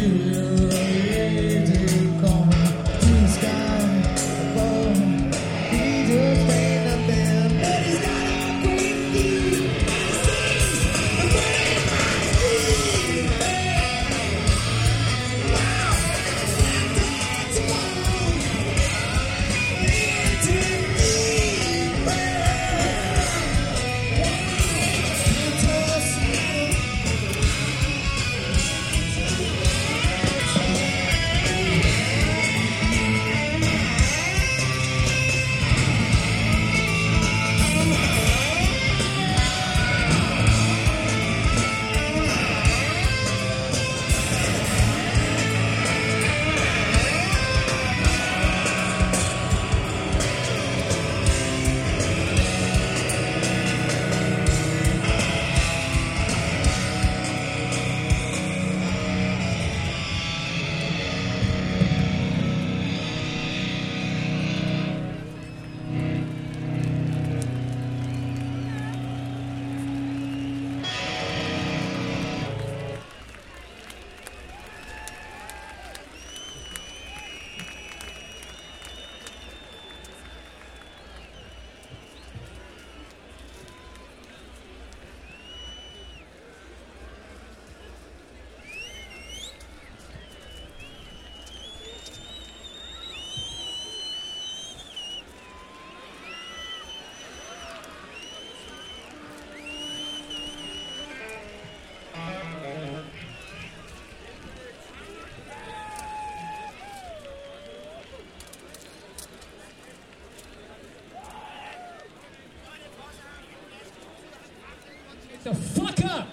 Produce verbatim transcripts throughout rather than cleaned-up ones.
The fuck up!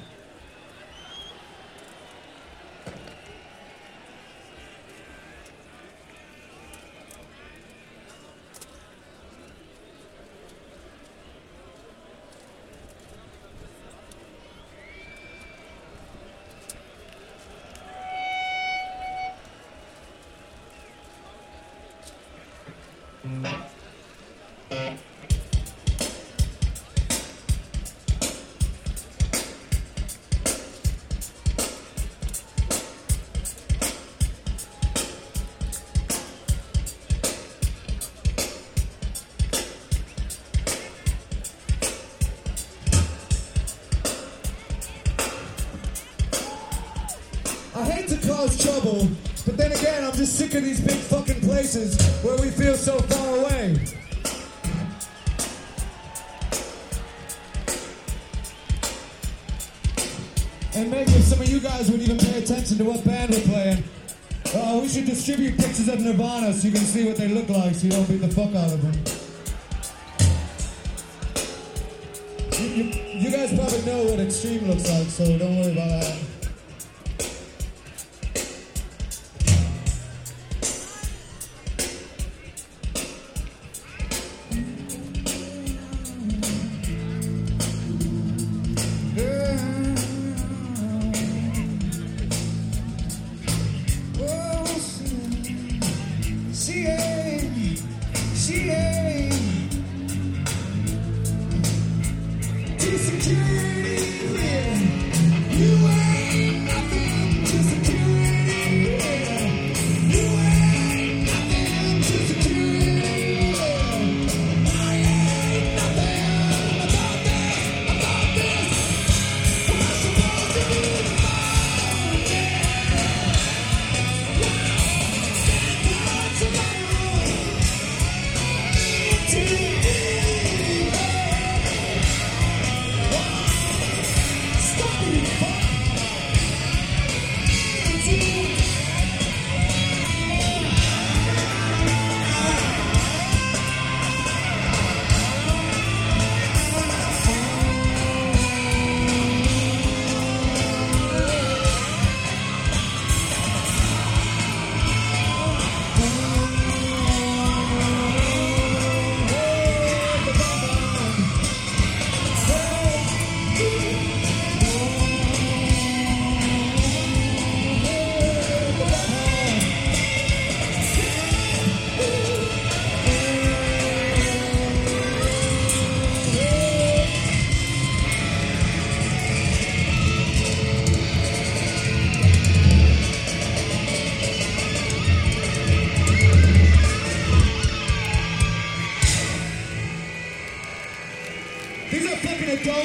I hate to cause trouble, but then again, I'm just sick of these big fucking places where we feel so far away. And maybe if some of you guys would even pay attention to what band we're playing, uh, we should distribute pictures of Nirvana so you can see what they look like so you don't beat the fuck out of them. You, you, you guys probably know what Extreme looks like, so don't worry about that. Security, yeah. You ain't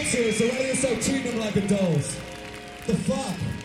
adults here, so why don't you start treating them like adults? The fuck?